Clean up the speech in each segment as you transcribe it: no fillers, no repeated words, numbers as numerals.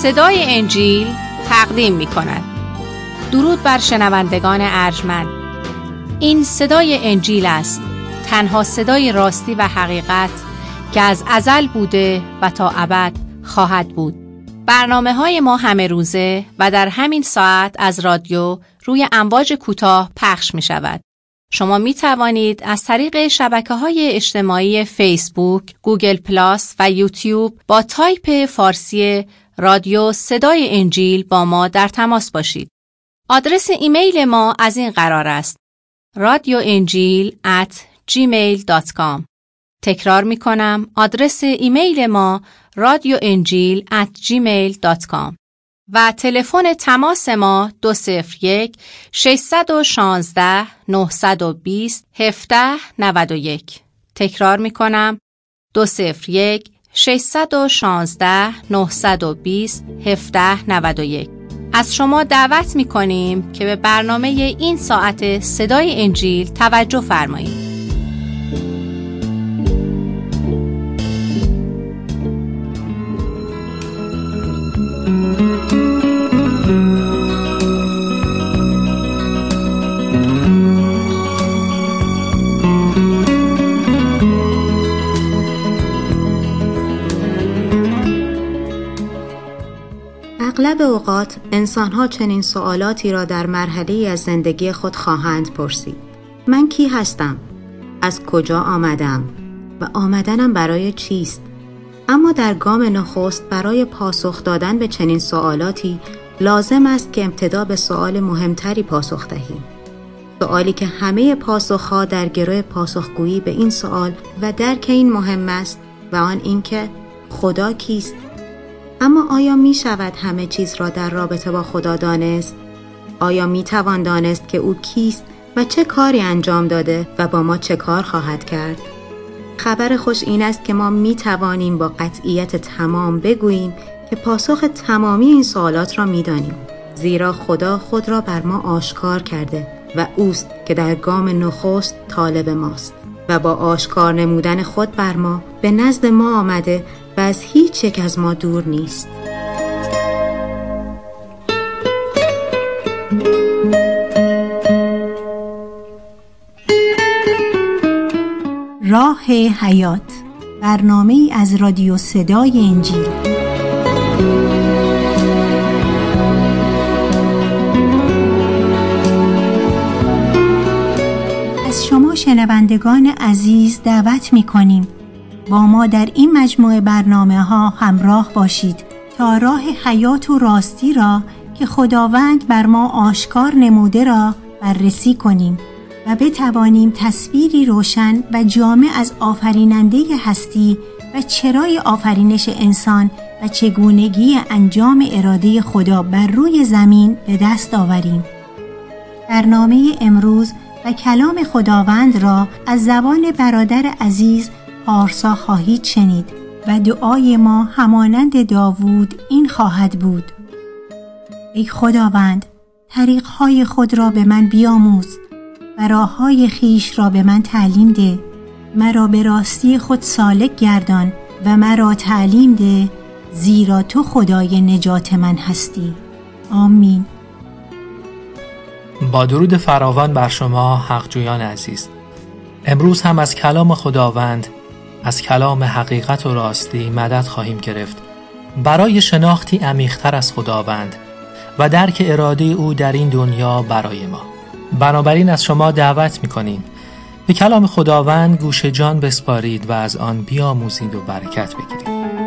صدای انجیل تقدیم می کند. درود بر شنوندگان ارجمند. این صدای انجیل است، تنها صدای راستی و حقیقت که از ازل بوده و تا ابد خواهد بود. برنامه‌های ما همه روزه و در همین ساعت از رادیو روی امواج کوتاه پخش می شود. شما می توانید از طریق شبکه‌های اجتماعی فیسبوک، گوگل پلاس و یوتیوب با تایپ فارسی رادیو صدای انجیل با ما در تماس باشید. آدرس ایمیل ما از این قرار است: radioenjil@gmail.com. تکرار می کنم، آدرس ایمیل ما radioenjil@gmail.com و تلفن تماس ما 201-616-920-1791. تکرار می کنم، 201-616-920-1791. از شما دعوت می کنیم که به برنامه این ساعت صدای انجیل توجه فرمایید. اغلب اوقات انسان‌ها چنین سوالاتی را در مرحله‌ای از زندگی خود خواهند پرسید: من کی هستم؟ از کجا آمدم؟ و آمدنم برای چیست؟ اما در گام نخست برای پاسخ دادن به چنین سوالاتی لازم است که ابتدا به سوال مهمتری پاسخ دهیم. سوالی که همه پاسخ‌ها در گروه پاسخگویی به این سوال و درک این مهم است و آن این که خدا کیست؟ اما آیا می شود همه چیز را در رابطه با خدا دانست؟ آیا می توان دانست که او کیست و چه کاری انجام داده و با ما چه کار خواهد کرد؟ خبر خوش این است که ما می توانیم با قطعیت تمام بگوییم که پاسخ تمامی این سوالات را می دانیم، زیرا خدا خود را بر ما آشکار کرده و اوست که در گام نخست طالب ماست و با آشکار نمودن خود بر ما به نزد ما آمده و از هیچ یک از ما دور نیست. راه حیات، برنامه‌ای از رادیو صدای انجیل. از شما شنوندگان عزیز دعوت می‌کنیم با ما در این مجموعه برنامه‌ها همراه باشید تا راه حیات و راستی را که خداوند بر ما آشکار نموده را بررسی کنیم و بتوانیم تصویری روشن و جامع از آفریننده هستی و چرای آفرینش انسان و چگونگی انجام اراده خدا بر روی زمین به دست آوریم. برنامه امروز و کلام خداوند را از زبان برادر عزیز پارسا خواهید شنید و دعای ما همانند داوود این خواهد بود: ای خداوند، طریق‌های خود را به من بیاموز و راه‌های خویش را به من تعلیم ده. مرا به راستی خود سالک گردان و مرا تعلیم ده، زیرا تو خدای نجات من هستی. آمین. با درود فراوان بر شما حقجویان عزیز. امروز هم از کلام خداوند، از کلام حقیقت و راستی مدد خواهیم گرفت برای شناختی عمیق‌تر از خداوند و درک اراده او در این دنیا برای ما. بنابراین از شما دعوت می‌کنیم به کلام خداوند گوش جان بسپارید و از آن بیاموزید و برکت بگیرید.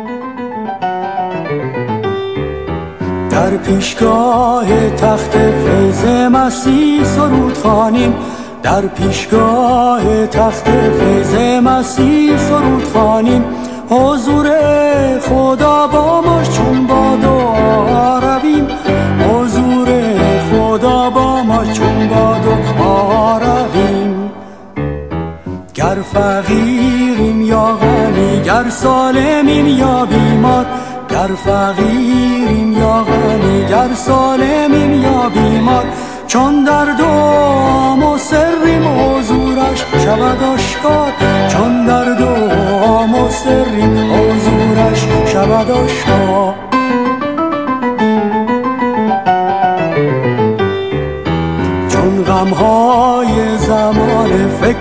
در پیشگاه تخت فیض مسیح سرود خوانیم، در پیشگاه تخت فیض مسیح سرود خوانیم. حضور خدا با ما چون با دعا رویم، حضور خدا با ما چون با دعا رویم. گر فقیریم یا غنی، گر سالمیم یا بیمار، گر فقیریم یا غنی، گر سالمیم یا بیمار، چون در دعا مصریم حضورش شود آشکار، چون در دعا مصریم حضورش شود آشکار.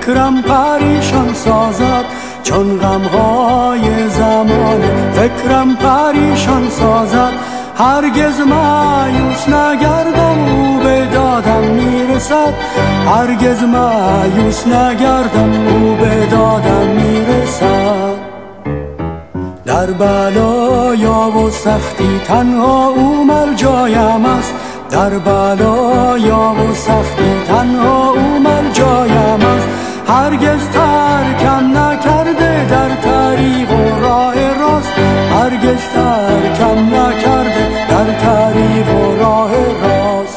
فکرم پریشان سازد چون غمهای زمانه، فکرم پریشان سازد. هرگز مایوس نگردم او به دادم میرسد، هرگز مایوس نگردم او به دادم میرسد. در بلایا و سختی تنها او ملجایم است، در بلایا و سختی تنها او ملجایم است. هرگز ترکم نکرده در طریق و راه راست، هرگز ترکم نکرده در طریق و راه راست.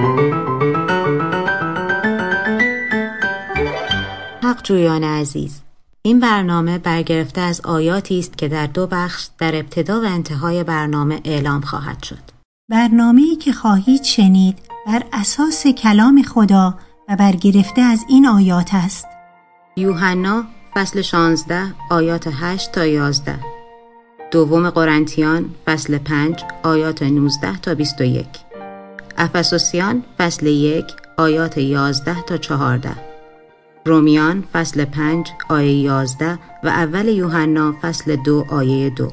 حق جویان عزیز، این برنامه برگرفته از آیاتی است که در 2 بخش در ابتدا و انتهای برنامه اعلام خواهد شد. برنامه‌ای که خواهید شنید بر اساس کلام خدا و برگرفته از این آیات است. یوحنا فصل 16 آیات 8 تا 11، دوم قرنتیان فصل 5 آیات 19 تا 21، افسوسیان فصل 1 آیات 11 تا 14، رومیان فصل 5 آیه 11 و اول یوحنا فصل 2 آیه 2،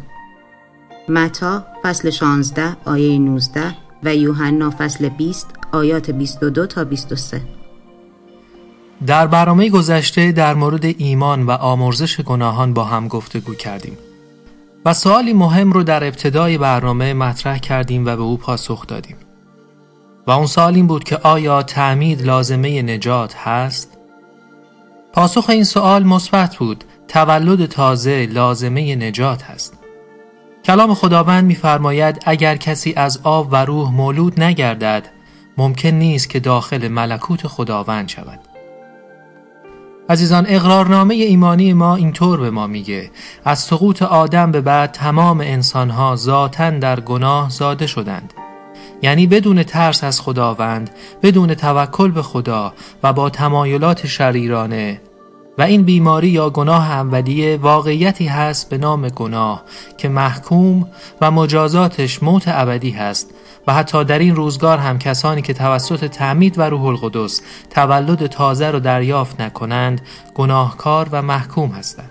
متی فصل 16 آیه 19 و یوحنا فصل 20 آیات 22 تا 23. در برنامه گذشته در مورد ایمان و آمرزش گناهان با هم گفتگو کردیم و سوالی مهم رو در ابتدای برنامه مطرح کردیم و به او پاسخ دادیم و اون سوال این بود که آیا تعمید لازمه نجات هست؟ پاسخ این سوال مثبت بود. تولد تازه لازمه نجات هست. کلام خداوند می‌فرماید اگر کسی از آب و روح مولود نگردد ممکن نیست که داخل ملکوت خداوند شود. عزیزان، اقرارنامه ایمانی ما اینطور به ما میگه از سقوط آدم به بعد تمام انسانها ذاتاً در گناه زاده شدند، یعنی بدون ترس از خداوند، بدون توکل به خدا و با تمایلات شریرانه. و این بیماری یا گناه اولیه واقعیتی هست به نام گناه که محکوم و مجازاتش موت ابدی هست و حتی در این روزگار هم کسانی که توسط تعمید و روح القدس تولد تازه رو دریافت نکنند گناهکار و محکوم هستند.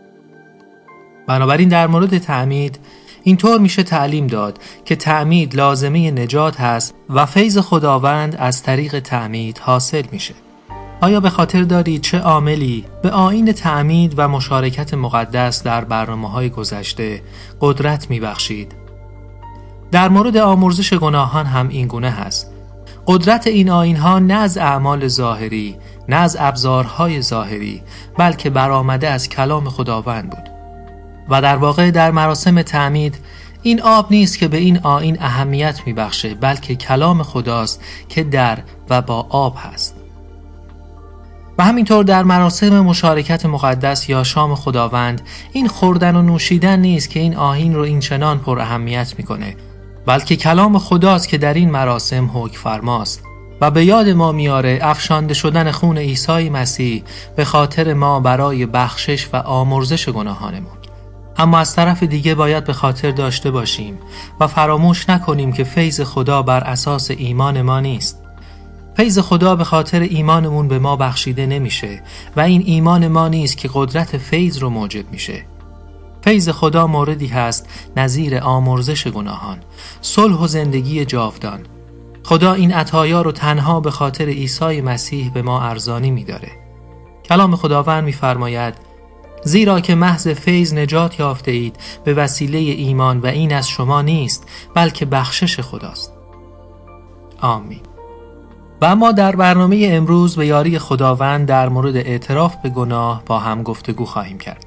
بنابراین در مورد تعمید اینطور میشه تعلیم داد که تعمید لازمه نجات هست و فیض خداوند از طریق تعمید حاصل میشه. آیا به خاطر دارید چه عاملی به آیین تعمید و مشارکت مقدس در برنامه‌های گذشته قدرت میبخشید؟ در مورد آمرزش گناهان هم این گونه هست. قدرت این آیین‌ها نه از اعمال ظاهری، نه از ابزارهای ظاهری، بلکه برآمده از کلام خداوند بود. و در واقع در مراسم تعمید این آب نیست که به این آیین اهمیت میبخشه، بلکه کلام خداست که در و با آب هست. و همینطور در مراسم مشارکت مقدس یا شام خداوند این خوردن و نوشیدن نیست که این آیین رو این چنان پر اهمیت میکنه، بلکه کلام خداست که در این مراسم حکم فرماست و به یاد ما میاره افشانده شدن خون عیسی مسیح به خاطر ما برای بخشش و آمرزش گناهانمون. اما از طرف دیگه باید به خاطر داشته باشیم و فراموش نکنیم که فیض خدا بر اساس ایمان ما نیست. فیض خدا به خاطر ایمانمون به ما بخشیده نمیشه و این ایمان ما نیست که قدرت فیض رو موجب میشه. فیض خدا موردی هست نظیر آمرزش گناهان، صلح و زندگی جاودان. خدا این عطایا رو تنها به خاطر عیسی مسیح به ما ارزانی میداره. کلام خداوند میفرماید زیرا که محض فیض نجات یافته اید به وسیله ایمان و این از شما نیست بلکه بخشش خداست. آمین. و ما در برنامه امروز به یاری خداوند در مورد اعتراف به گناه با هم گفتگو خواهیم کرد.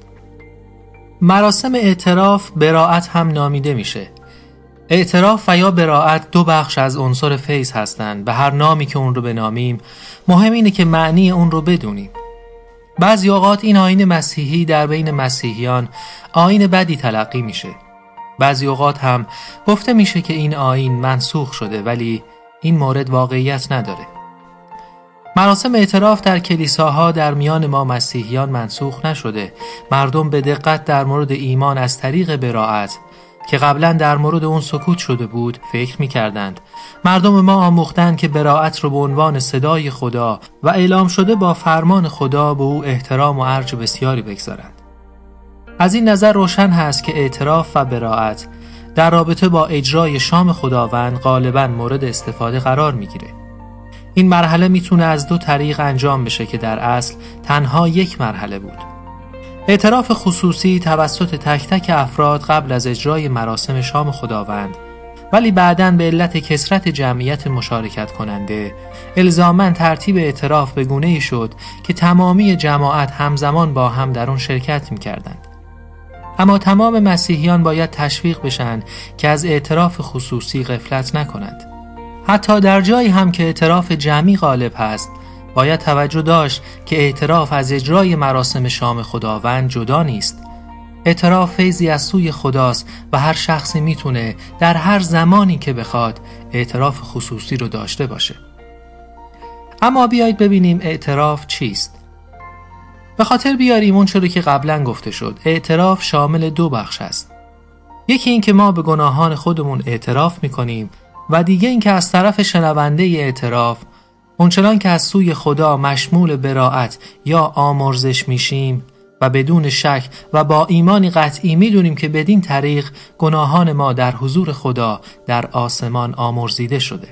مراسم اعتراف براءت هم نامیده میشه. اعتراف و یا براءت 2 بخش از عنصر فیض هستند. به هر نامی که اون رو بنامیم مهم اینه که معنی اون رو بدونیم. بعضی اوقات این آیین مسیحی در بین مسیحیان آیین بدی تلقی میشه. بعضی اوقات هم گفته میشه که این آیین منسوخ شده، ولی این مورد واقعیت نداره. مراسم اعتراف در کلیساها در میان ما مسیحیان منسوخ نشده. مردم به دقت در مورد ایمان از طریق براءت که قبلا در مورد اون سکوت شده بود فکر می‌کردند. مردم ما آموختند که براءت رو به عنوان صدای خدا و اعلام شده با فرمان خدا به او احترام و ارج بسیاری بگذارند. از این نظر روشن هست که اعتراف و براءت در رابطه با اجرای شام خداوند غالباً مورد استفاده قرار می‌گیره. این مرحله میتونه از دو طریق انجام بشه که در اصل تنها یک مرحله بود. اعتراف خصوصی توسط تک تک افراد قبل از اجرای مراسم شام خداوند، ولی بعداً به علت کثرت جمعیت مشارکت کننده الزاماً ترتیب اعتراف به گونه‌ای شد که تمامی جماعت همزمان با هم در اون شرکت می‌کردند. اما تمام مسیحیان باید تشویق بشن که از اعتراف خصوصی غفلت نکنند. حتی در جایی هم که اعتراف جمعی غالب هست، باید توجه داشت که اعتراف از اجرای مراسم شام خداوند جدا نیست. اعتراف فیضی از سوی خداست و هر شخصی میتونه در هر زمانی که بخواد اعتراف خصوصی رو داشته باشه. اما بیایید ببینیم اعتراف چیست. به خاطر بیاریم اون چرا که قبلا گفته شد. اعتراف شامل دو بخش است. یکی این که ما به گناهان خودمون اعتراف میکنیم و دیگه این که از طرف شنونده اعتراف اونچنان که از سوی خدا مشمول براءت یا آمرزش میشیم و بدون شک و با ایمانی قطعی میدونیم که بدین طریق گناهان ما در حضور خدا در آسمان آمرزیده شده.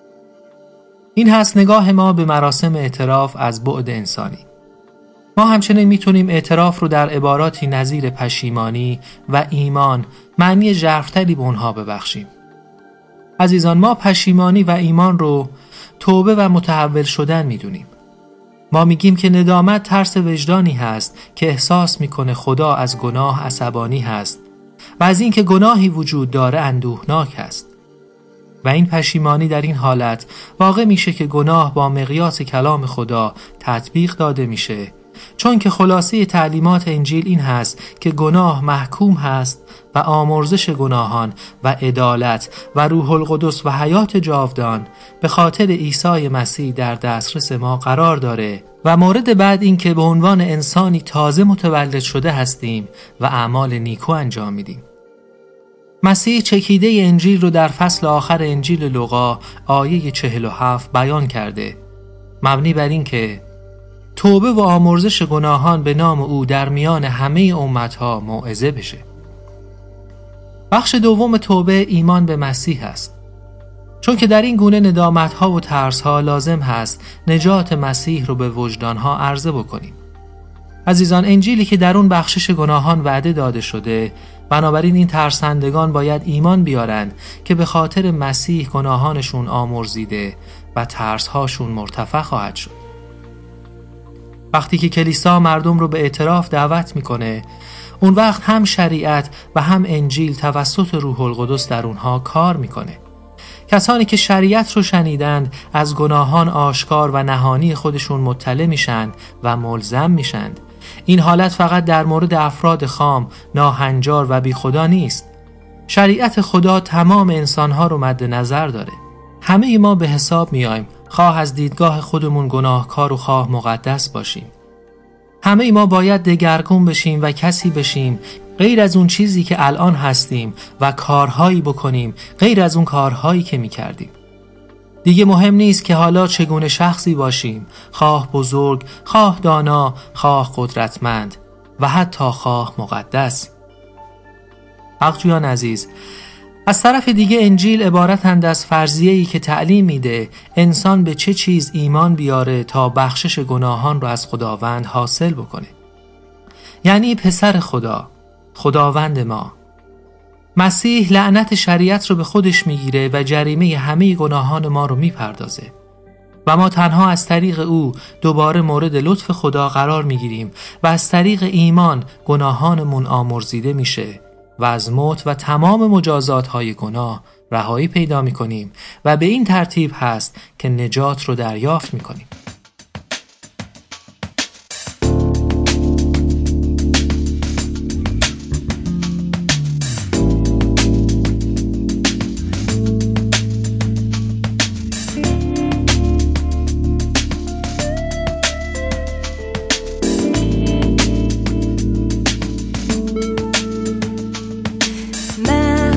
این هست نگاه ما به مراسم اعتراف از بعد انسانی. ما همچنین میتونیم اعتراف رو در عباراتی نظیر پشیمانی و ایمان معنی ژرف‌تری به اونها ببخشیم. عزیزان، ما پشیمانی و ایمان رو توبه و متحول شدن میدونیم. ما میگیم که ندامت ترس وجدانی هست که احساس میکنه خدا از گناه عصبانی هست و از این که گناهی وجود داره اندوهناک هست. و این پشیمانی در این حالت واقع میشه که گناه با مقیاس کلام خدا تطبیق داده میشه، چون که خلاصه تعلیمات انجیل این هست که گناه محکوم هست و آمرزش گناهان و عدالت و روح القدس و حیات جاودان به خاطر عیسی مسیح در دسترس ما قرار داره. و مورد بعد این که به عنوان انسانی تازه متولد شده هستیم و اعمال نیکو انجام میدیم. مسیح چکیده انجیل رو در فصل آخر انجیل لوقا آیه 47 بیان کرده، مبنی بر این که توبه و آمرزش گناهان به نام او در میان همه امتها موعظه بشه. بخش دوم توبه ایمان به مسیح است، چون که در این گونه ندامت‌ها و ترس‌ها لازم هست نجات مسیح رو به وجدان‌ها عرضه بکنیم. عزیزان، انجیلی که در اون بخشش گناهان وعده داده شده، بنابراین این ترسندگان باید ایمان بیارن که به خاطر مسیح گناهانشون آمرزیده و ترس‌هاشون مرتفع خواهد شد. وقتی که کلیسا مردم رو به اعتراف دعوت میکنه، اون وقت هم شریعت و هم انجیل توسط روح القدس در اونها کار میکنه. کسانی که شریعت رو شنیدند از گناهان آشکار و نهانی خودشون مطلع میشن و ملزم میشن. این حالت فقط در مورد افراد خام، ناهنجار و بی خدا نیست. شریعت خدا تمام انسانها رو مد نظر داره. همه ما به حساب میایم، خواه از دیدگاه خودمون گناهکار و خواه مقدس باشیم. همه ما باید دگرگون بشیم و کسی بشیم غیر از اون چیزی که الان هستیم و کارهایی بکنیم غیر از اون کارهایی که میکردیم. دیگه مهم نیست که حالا چگونه شخصی باشیم، خواه بزرگ، خواه دانا، خواه قدرتمند و حتی خواه مقدس. حقجویان عزیز، از طرف دیگه انجیل عبارتند از فرضیه‌ای که تعلیم میده انسان به چه چیز ایمان بیاره تا بخشش گناهان رو از خداوند حاصل بکنه. یعنی پسر خدا، خداوند ما، مسیح لعنت شریعت رو به خودش میگیره و جریمه همه گناهان ما رو میپردازه و ما تنها از طریق او دوباره مورد لطف خدا قرار میگیریم و از طریق ایمان گناهانمون آمرزیده میشه و از موت و تمام مجازات‌های گناه رهایی پیدا می‌کنیم و به این ترتیب هست که نجات رو دریافت می‌کنیم. من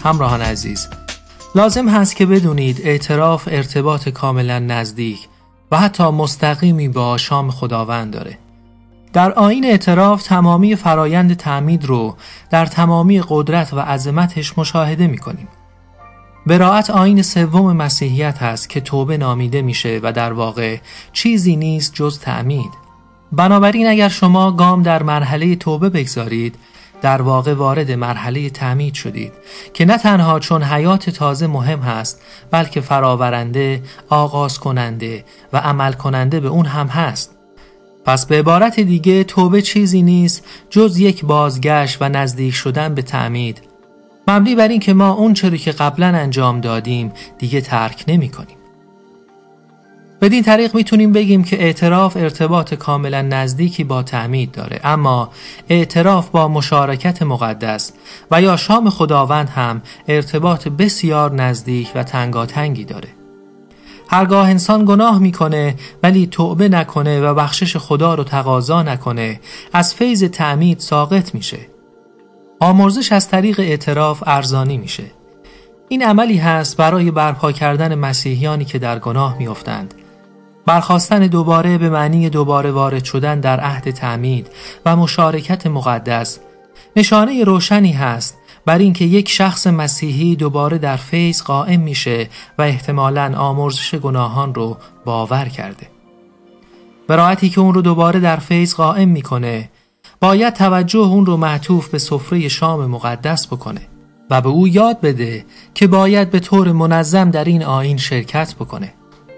همراهان عزیز، لازم هست که بدونید اعتراف ارتباط کاملا نزدیک و حتی مستقیمی با شام خداوند داره. در آیین اعتراف تمامی فرایند تعمید رو در تمامی قدرت و عظمتش مشاهده می‌کنیم. براءت آیین سوم مسیحیت هست که توبه نامیده میشه و در واقع چیزی نیست جز تعمید. بنابراین اگر شما گام در مرحله توبه بگذارید، در واقع وارد مرحله تعمید شدید که نه تنها چون حیات تازه مهم هست، بلکه فراورنده، آغاز کننده و عمل کننده به اون هم هست. پس به عبارت دیگه توبه چیزی نیست جز یک بازگشت و نزدیک شدن به تعمید، مبنی بر این که ما اون چیزی که قبلا انجام دادیم دیگه ترک نمی کنیم. بدین طریق میتونیم بگیم که اعتراف ارتباط کاملا نزدیکی با تعمید داره، اما اعتراف با مشارکت مقدس و یا شام خداوند هم ارتباط بسیار نزدیک و تنگاتنگی داره. هرگاه انسان گناه میکنه ولی توبه نکنه و بخشش خدا رو تقاضا نکنه، از فیض تعمید ساقط میشه. آمرزش از طریق اعتراف ارزانی میشه. این عملی هست برای برپا کردن مسیحیانی که در گناه میافتند. برخاستن دوباره به معنی دوباره وارد شدن در عهد تعمید و مشارکت مقدس نشانه روشنی هست بر اینکه یک شخص مسیحی دوباره در فیض قائم میشه و احتمالاً آمرزش گناهان رو باور کرده. براءتی که اون رو دوباره در فیض قائم میکنه، باید توجه اون رو معطوف به سفره شام مقدس بکنه و به او یاد بده که باید به طور منظم در این آیین شرکت بکنه.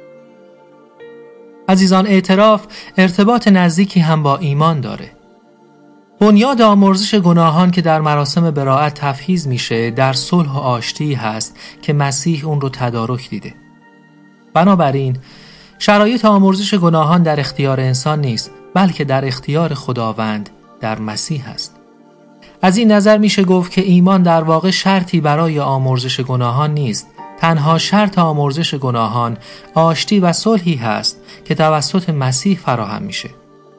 عزیزان، اعتراف ارتباط نزدیکی هم با ایمان داره. بنیاد آمرزش گناهان که در مراسم براءت تفحیظ میشه در صلح و آشتی هست که مسیح اون رو تدارک دیده. بنابراین شرایط آمرزش گناهان در اختیار انسان نیست، بلکه در اختیار خداوند در مسیح است. از این نظر میشه گفت که ایمان در واقع شرطی برای آمرزش گناهان نیست. تنها شرط آمرزش گناهان آشتی و صلحی هست که توسط مسیح فراهم میشه.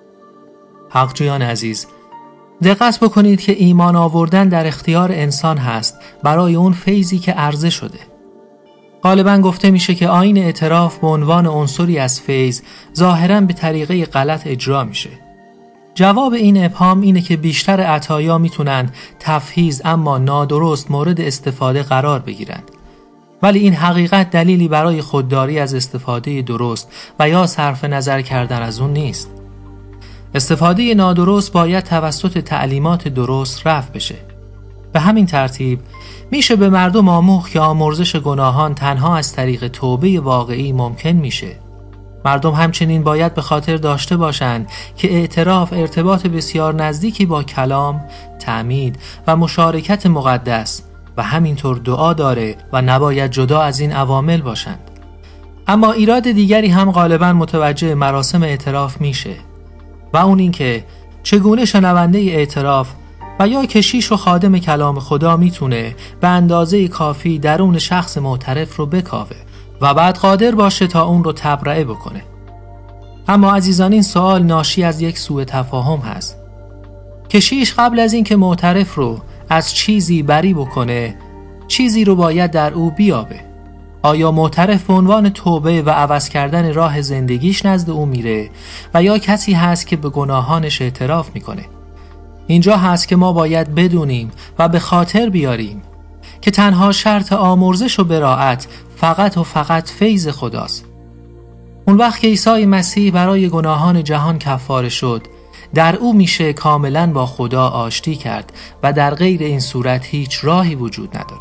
حقجویان عزیز، دقت بکنید که ایمان آوردن در اختیار انسان هست برای اون فیضی که عرضه شده. غالباً گفته میشه که آیین اعتراف به عنوان عنصری از فیض ظاهراً به طریقه غلط اجرا میشه. جواب این ابهام اینه که بیشتر عطایا میتونن تفحیظ اما نادرست مورد استفاده قرار بگیرند. ولی این حقیقت دلیلی برای خودداری از استفاده درست و یا صرف نظر کردن از اون نیست. استفاده نادرست باید توسط تعلیمات درست رفع بشه. به همین ترتیب میشه به مردم آموخت که آمرزش گناهان تنها از طریق توبه واقعی ممکن میشه. مردم همچنین باید به خاطر داشته باشند که اعتراف ارتباط بسیار نزدیکی با کلام، تعمید و مشارکت مقدس و همینطور دعا داره و نباید جدا از این عوامل باشند. اما ایراد دیگری هم غالباً متوجه مراسم اعتراف میشه و اون این که چگونه شنونده اعتراف و یا کشیش و خادم کلام خدا میتونه به اندازه کافی درون شخص معترف رو بکاوه و بعد قادر باشه تا اون رو تبرئه بکنه. اما عزیزان، این سوال ناشی از یک سوء تفاهم هست. کشیش قبل از این که معترف رو از چیزی بری بکنه، چیزی رو باید در او بیابه. آیا معترف به عنوان توبه و عوض کردن راه زندگیش نزد او میره و یا کسی هست که به گناهانش اعتراف میکنه؟ اینجا هست که ما باید بدونیم و به خاطر بیاریم که تنها شرط آمرزش و براءت فقط و فقط فیض خداست. اون وقت که عیسی مسیح برای گناهان جهان کفاره شد، در او میشه کاملا با خدا آشتی کرد و در غیر این صورت هیچ راهی وجود نداره.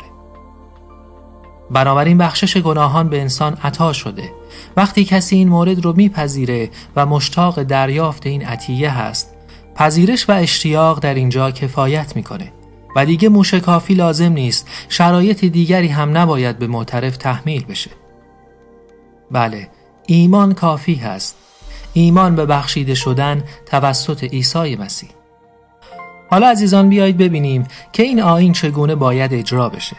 بنابراین بخشش گناهان به انسان عطا شده. وقتی کسی این مورد رو میپذیره و مشتاق دریافت این عطیه هست، پذیرش و اشتیاق در اینجا کفایت میکنه و دیگه موشکافی لازم نیست، شرایط دیگری هم نباید به معترف تحمیل بشه. بله، ایمان کافی هست. ایمان به بخشیده شدن توسط عیسی مسیح. حالا عزیزان، بیایید ببینیم که این آیین چگونه باید اجرا بشه.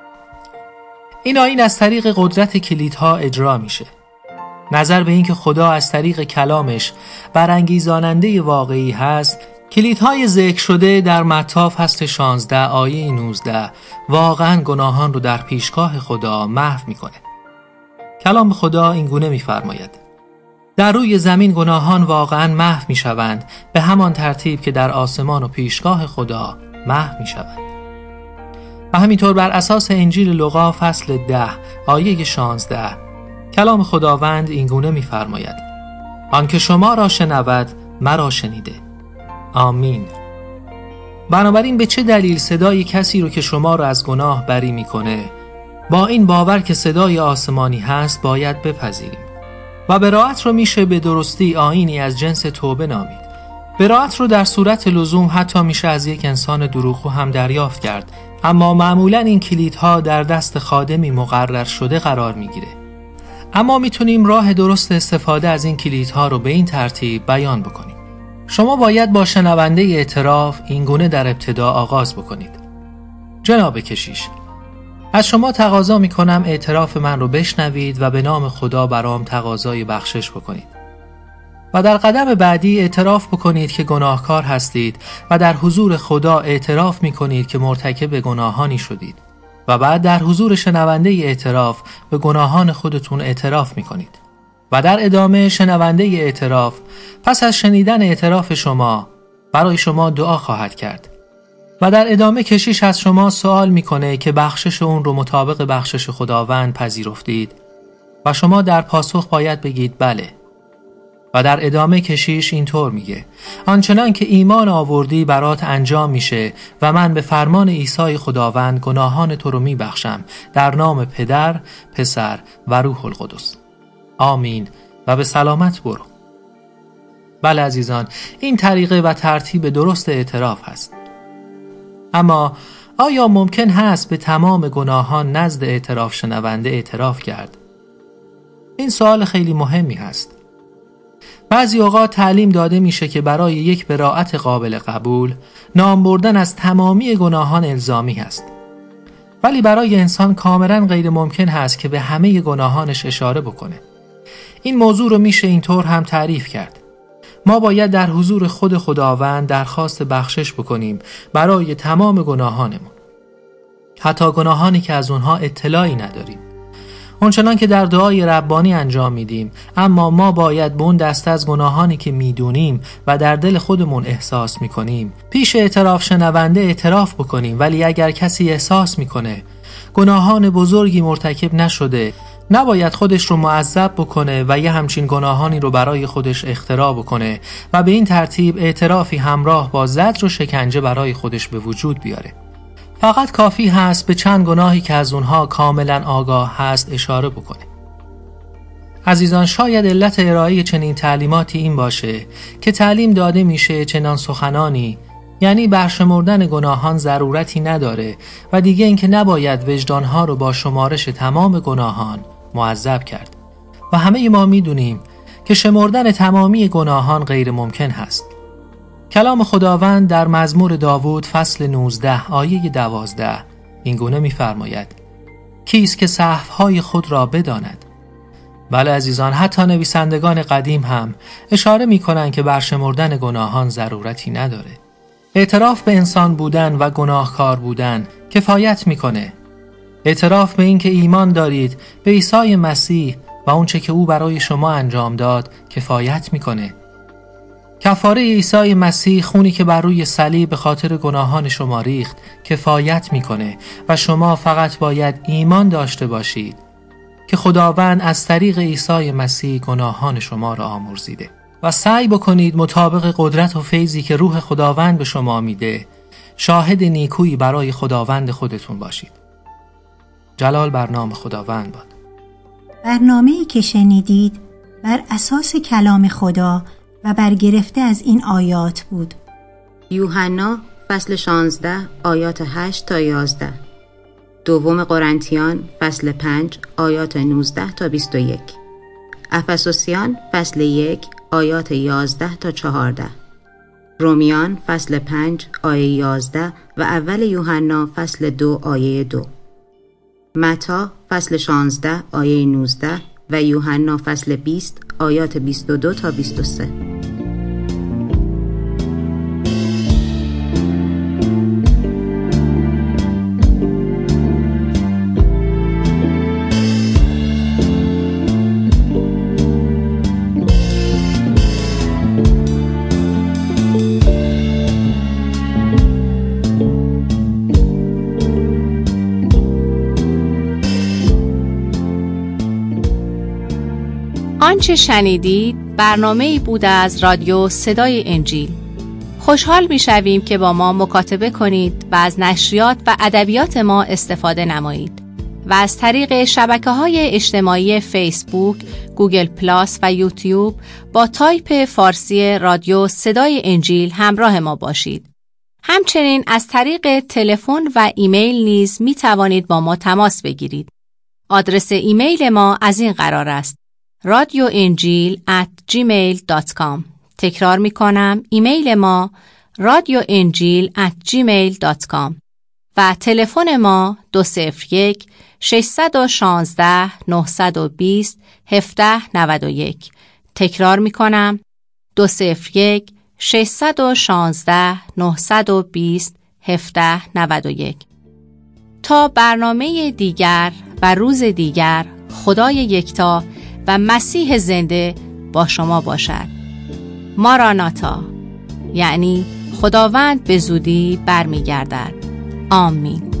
این آیین از طریق قدرت کلیدها اجرا میشه. نظر به این که خدا از طریق کلامش برانگیزاننده واقعی هست، کلیدهای ذکر شده در متی فصل 16 آیه 19 واقعا گناهان رو در پیشگاه خدا محو میکنه. کلام خدا اینگونه میفرماید: در روی زمین گناهان واقعا محو میشوند به همان ترتیب که در آسمان و پیشگاه خدا محو میشوند. و همینطور بر اساس انجیل لوقا فصل 10 آیه 16 کلام خداوند اینگونه میفرماید: آنکه شما را شنود مرا شنیده. آمین. بنابراین به چه دلیل صدای کسی رو که شما رو از گناه بری میکنه با این باور که صدای آسمانی هست باید بپذیریم؟ و براءت رو میشه به درستی آیینی از جنس توبه نامید. براءت رو در صورت لزوم حتی میشه از یک انسان دروغگو هم دریافت کرد، اما معمولا این کلیدها در دست خادمی مقرر شده قرار میگیره. اما میتونیم راه درست استفاده از این کلیدها رو به این ترتیب بیان بکنیم. شما باید با شنونده اعتراف اینگونه در ابتدا آغاز بکنید: جناب کشیش، از شما تقاضا میکنم اعتراف من رو بشنوید و به نام خدا برام تقاضای بخشش بکنید. و در قدم بعدی اعتراف بکنید که گناهکار هستید و در حضور خدا اعتراف میکنید که مرتکب گناهانی شدید. و بعد در حضور شنونده اعتراف به گناهان خودتون اعتراف میکنید. و در ادامه شنونده اعتراف پس از شنیدن اعتراف شما برای شما دعا خواهد کرد. و در ادامه کشیش از شما سوال میکنه که بخشش اون رو مطابق بخشش خداوند پذیرفتید و شما در پاسخ باید بگید بله. و در ادامه کشیش اینطور میگه: آنچنان که ایمان آوردی برات انجام میشه و من به فرمان عیسی خداوند گناهان تو رو میبخشم در نام پدر، پسر و روح القدس. آمین و به سلامت برو. بله عزیزان، این طریقه و ترتیب درست اعتراف هست. اما آیا ممکن هست به تمام گناهان نزد اعتراف شنونده اعتراف کرد؟ این سوال خیلی مهمی هست. بعضی اوقات تعلیم داده میشه که برای یک براءت قابل قبول نام بردن از تمامی گناهان الزامی هست. ولی برای انسان کاملا غیر ممکن هست که به همه گناهانش اشاره بکنه. این موضوع رو میشه اینطور هم تعریف کرد: ما باید در حضور خود خداوند درخواست بخشش بکنیم برای تمام گناهانمون، حتی گناهانی که از اونها اطلاعی نداریم. اونچنان که در دعای ربانی انجام میدیم، اما ما باید به اون دسته از گناهانی که میدونیم و در دل خودمون احساس میکنیم پیش اعتراف شنونده اعتراف بکنیم. ولی اگر کسی احساس میکنه گناهان بزرگی مرتکب نشده، نباید خودش رو معذب بکنه و یه همچین گناهانی رو برای خودش اختراع بکنه و به این ترتیب اعترافی همراه با زجر و شکنجه برای خودش به وجود بیاره. فقط کافی هست به چند گناهی که از اونها کاملا آگاه هست اشاره بکنه. عزیزان، شاید علت ارائه چنین تعلیماتی این باشه که تعلیم داده میشه چنان سخنانی، یعنی برشمردن گناهان، ضرورتی نداره و دیگه اینکه نباید وجدانها رو با شمارش تمام گناهان معذب کرد. و همه ما میدونیم که شمردن تمامی گناهان غیر ممکن هست. کلام خداوند در مزمور داوود فصل 19 آیه 12 اینگونه می‌فرماید: کیست که سهوهای خود را بداند؟ بله عزیزان، حتی نویسندگان قدیم هم اشاره می‌کنند که برشمردن گناهان ضرورتی نداره. اعتراف به انسان بودن و گناهکار بودن کفایت می‌کنه. اعتراف به این که ایمان دارید به عیسی مسیح و اونچه که او برای شما انجام داد کفایت می‌کنه. کفاره عیسی مسیح، خونی که بر روی صلیب به خاطر گناهان شما ریخت، کفایت میکنه و شما فقط باید ایمان داشته باشید که خداوند از طریق عیسی مسیح گناهان شما را آمرزیده و سعی بکنید مطابق قدرت و فیضی که روح خداوند به شما میده شاهد نیکویی برای خداوند خودتون باشید. جلال بر نام خداوند باد. برنامه‌ای که شنیدید بر اساس کلام خدا و برگرفته از این آیات بود: یوحنا فصل 16 آیات 8 تا 11، دوم قرنتیان فصل 5 آیات 19 تا 21، افسوسیان فصل 1 آیات 11 تا 14، رومیان فصل 5 آیه 11 و اول یوحنا فصل 2 آیه 2، متی فصل 16 آیه 19 و یوحنا فصل 20 آیات 22 تا 23. آنچه شنیدید برنامه‌ای بود از رادیو صدای انجیل. خوشحال می‌شویم که با ما مکاتبه کنید و از نشریات و ادبیات ما استفاده نمایید و از طریق شبکه‌های اجتماعی فیسبوک، گوگل پلاس و یوتیوب با تایپ فارسی رادیو صدای انجیل همراه ما باشید. همچنین از طریق تلفن و ایمیل نیز می توانید با ما تماس بگیرید. آدرس ایمیل ما از این قرار است: radioenjil@gmail.com. تکرار می کنم، ایمیل ما radioenjil@gmail.com و تلفن ما 201-616-920-1791. تکرار می کنم، 201-616-920-1791. تا برنامه دیگر و روز دیگر، خدای یکتا و مسیح زنده با شما باشد. ماراناتا، یعنی خداوند به زودی برمیگردد. آمین.